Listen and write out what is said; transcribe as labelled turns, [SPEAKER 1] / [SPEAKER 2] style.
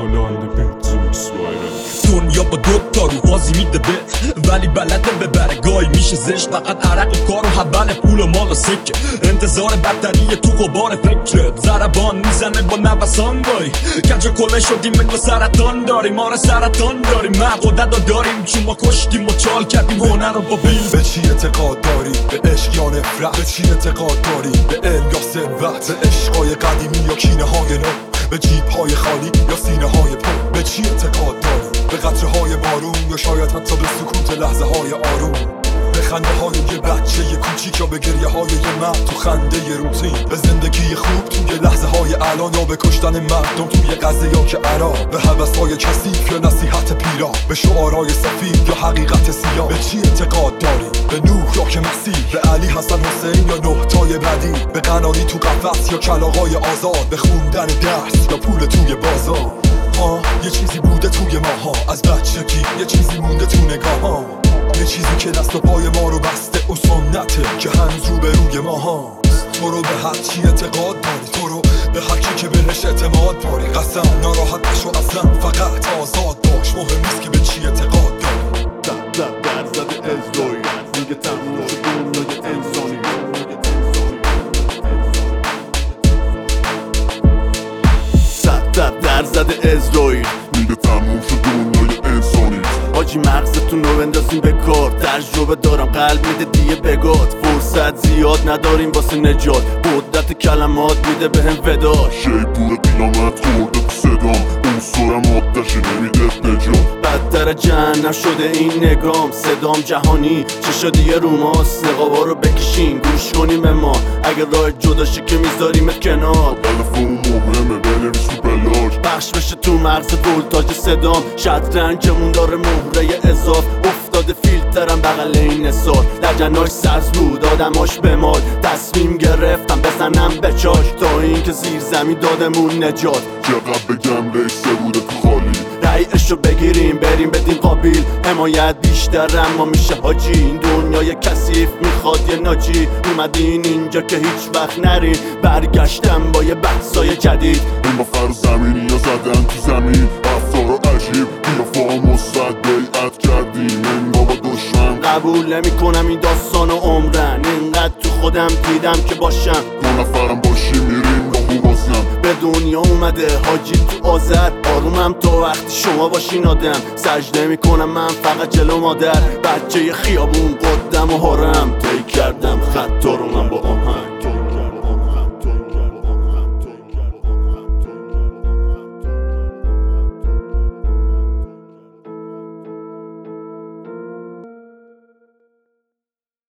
[SPEAKER 1] on the beat
[SPEAKER 2] دنیا با دوتا رو بازی میده بهت، ولی بلده ببره گاهی میشه زشت. فقط عرق کار و حبل پول و مال و سکه، انتظار بدتری تو غبار فکرت. ضربان میزنه با نوسان داری، کج کله شدیم مثل سرطان داریم. آره سرطان داریم، قدرت داریم چون ما کشتیم و چال کردیم هنر رو با بیل.
[SPEAKER 3] به چی اعتقاد داری؟ به عشق یا نفرت؟ به چی اعتقاد داری؟ به علم یا ثروت؟ به عشقای قدیمی یا کینه های نو؟ به جیب های خالی یا سینه های پر؟ به چی اعتقاد داری؟ به قطره های بارون یا شاید حتی به سکوت لحظه های آروم؟ به خنده های یه بچه یه کوچیک یا به گریه های یه مرد تو خنده یه روتین؟ به زندگی خوب توی لحظه های الان یا به کشتن مردم توی غزه یا که عراق؟ به هوس های کثیف یا نصیحت پیرا؟ به شعارهای سفید یا حقیقت سیاه؟ به چی اعتقاد داری؟ به نوح یا که مسیح؟ به علی حسن حسین یا نه تای بدی؟ به قناری تو قفس یا کلاغای آزاد؟ به خوندن درس یا پول توی بازار؟ یه چیزی بوده توی ماها از بچگی، یه چیزی مونده تو نگاه ها، یه چیزی که دست و پای ما رو بسته و سنته که هنوز رو به روی ماها. تو رو به هر چی اعتقاد داری، تو رو به هر کی که بهش اعتماد داری. قسم ناراحت نشو اصلا، فقط آزاد باش، مهم نیست که به چی اعتقاد داری.
[SPEAKER 4] درصد ازدایی میگه تموم شد دنیای انسانی. درصد ازدایی میگه تموم شد دنیای انسانی. حاجی مغزتون رو بندازیم به کار، تجربه دارم قلب میده دیگه بگاد. فرصت زیاد نداریم واسه نجات، قدرت کلمات میده بهم ودا. شیپور قیامت خورده تو صدام، اون سرم آتشه نمیده نجات. بدتر جهنم شده این نگام، صدام جهانی چه شده یه روماست. نقابا رو بکشین گوش کنیم به ما، اگه راه جداشه که میذاریمت کنار. تلفن مهمه بنویس رو بلاش، بخش بشه تو مغز ولتاژ صدام. شطرنجمون داره مهره اضاف، افتاده فیلترم بغل این حسار. لجناش سبز بود آدماش به مال، تصمیم گرفتم بزنم به چاش تا این که زیر زمین دادمون نجات. چقدر بگم ریسه بوده تو خالی، رایشو بگیریم بریم بدیم قابیل. حمایت بیشتر اما میشه حاجی، این دنیای کثیف میخواد یه ناجی. اومدین اینجا که هیچ وقت نرین، برگشتم با یه بحثای جدید. این با فر زمینی یا زدن تو زمین، رفتار عجیب قیافا مصد بیعت کردیم. این بابا دشمن قبول نمی کنم این داستان و عمرن، اینقدر تو خودم دیدم که باشم. دو نفرم باشی میریم راهو بازم. به دنیا اومده حاجی تو آذر، آرومم تا وقتی شما باشین آدم. سجده میکنم من فقط جلو مادر، بچه خیابون قدم و هارم. طی کردم خطا رو من با آهنگ.